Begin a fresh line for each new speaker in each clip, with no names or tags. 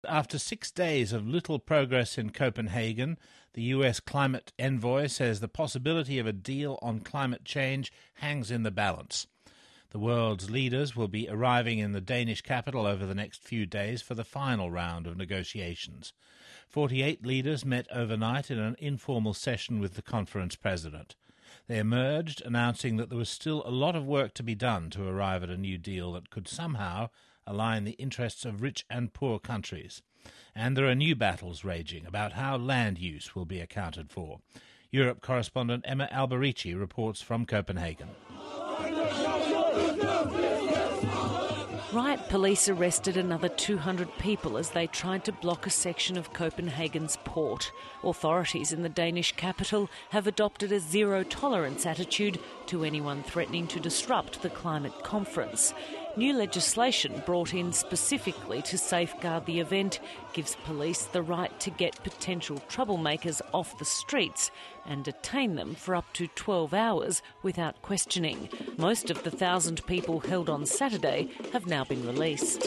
After 6 days of little progress in Copenhagen, the US climate envoy says the possibility of a deal on climate change hangs in the balance. The world's leaders will be arriving in the Danish capital over the next few days for the final round of negotiations. 48 leaders met overnight in an informal session with the conference president. They emerged announcing that there was still a lot of work to be done to arrive at a new deal that could somehow align the interests of rich and poor countries. And there are new battles raging about how land use will be accounted for. Europe correspondent Emma Alberici reports from Copenhagen.
Riot police arrested another 200 people as they tried to block a section of Copenhagen's port. Authorities in the Danish capital have adopted a zero-tolerance attitude to anyone threatening to disrupt the climate conference. New legislation brought in specifically to safeguard the event gives police the right to get potential troublemakers off the streets and detain them for up to 12 hours without questioning. Most of the 1,000 people held on Saturday have now been released.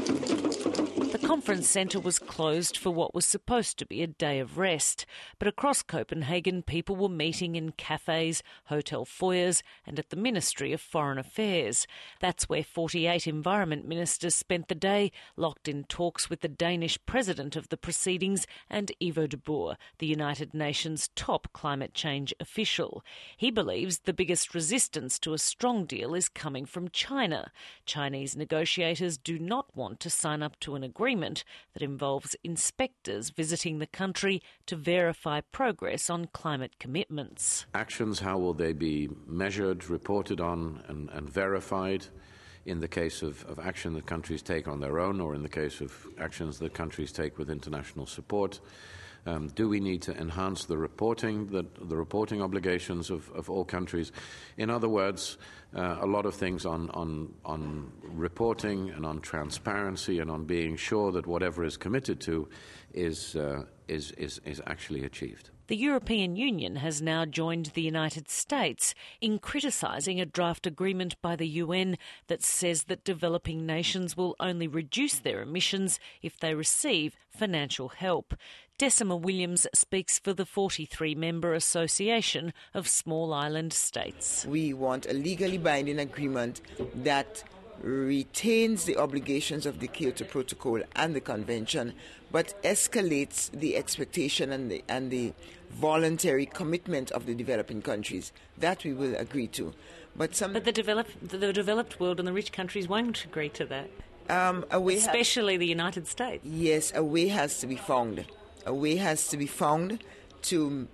The conference centre was closed for what was supposed to be a day of rest, but across Copenhagen people were meeting in cafes, hotel foyers and at the Ministry of Foreign Affairs. That's where 48 environment ministers spent the day, locked in talks with the Danish president of the proceedings and Ivo de Boer, the United Nations top climate change official. He believes the biggest resistance to a strong deal is coming from China. Chinese negotiators do not want to sign up to an agreement that involves inspectors visiting the country to verify progress on climate commitments.
Actions, how will they be measured, reported on and verified in the case of action that countries take on their own or in the case of actions that countries take with international support? Do we need to enhance the reporting obligations of all countries? In other words, a lot of things on reporting and on transparency and on being sure that whatever is committed to is actually achieved.
The European Union has now joined the United States in criticising a draft agreement by the UN that says that developing nations will only reduce their emissions if they receive financial help. Decima Williams speaks for the 43-member Association of Small Island States.
We want a legally binding agreement that retains the obligations of the Kyoto Protocol and the Convention, but escalates the expectation and the voluntary commitment of the developing countries. That we will agree to. But
the developed world and the rich countries won't agree to that. Especially the United States.
Yes, a way has to be found. A way has to be found to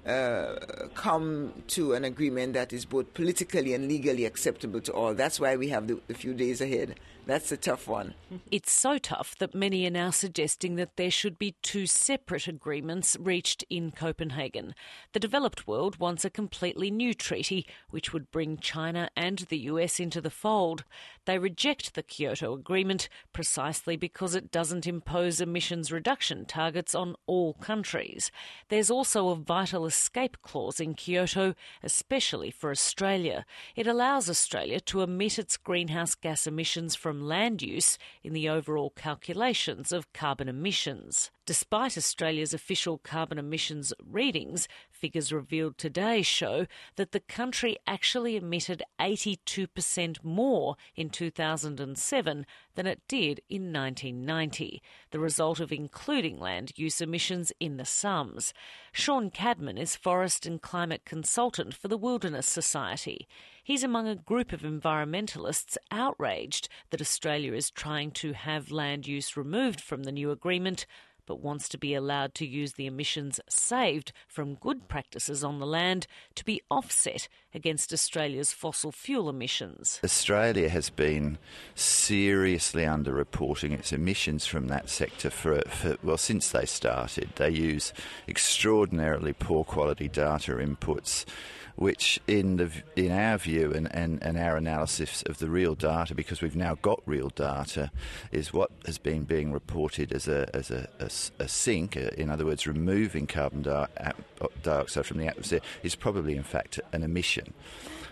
come to an agreement that is both politically and legally acceptable to all. That's why we have the few days ahead. That's a tough one.
It's so tough that many are now suggesting that there should be two separate agreements reached in Copenhagen. The developed world wants a completely new treaty, which would bring China and the US into the fold. They reject the Kyoto Agreement precisely because it doesn't impose emissions reduction targets on all countries. There's also a vital escape clause in Kyoto, especially for Australia. It allows Australia to emit its greenhouse gas emissions from land use in the overall calculations of carbon emissions. Despite Australia's official carbon emissions readings, figures revealed today show that the country actually emitted 82% more in 2007 than it did in 1990, the result of including land use emissions in the sums. Sean Cadman is forest and climate consultant for the Wilderness Society. He's among a group of environmentalists outraged that Australia is trying to have land use removed from the new agreement, but wants to be allowed to use the emissions saved from good practices on the land to be offset against Australia's fossil fuel emissions.
Australia has been seriously underreporting its emissions from that sector since they started. They use extraordinarily poor quality data inputs, which in our view and our analysis of the real data, because we've now got real data, is what has been being reported as a sink, in other words, removing carbon dioxide from the atmosphere, is probably in fact an emission.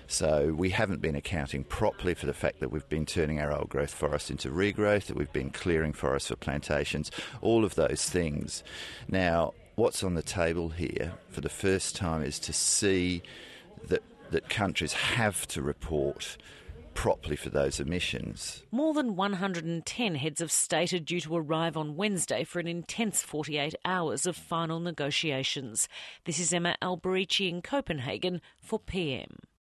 So we haven't been accounting properly for the fact that we've been turning our old growth forest into regrowth, that we've been clearing forests for plantations, all of those things. Now, what's on the table here for the first time is to see that countries have to report properly for those emissions.
More than 110 heads of state are due to arrive on Wednesday for an intense 48 hours of final negotiations. This is Emma Alberici in Copenhagen for PM.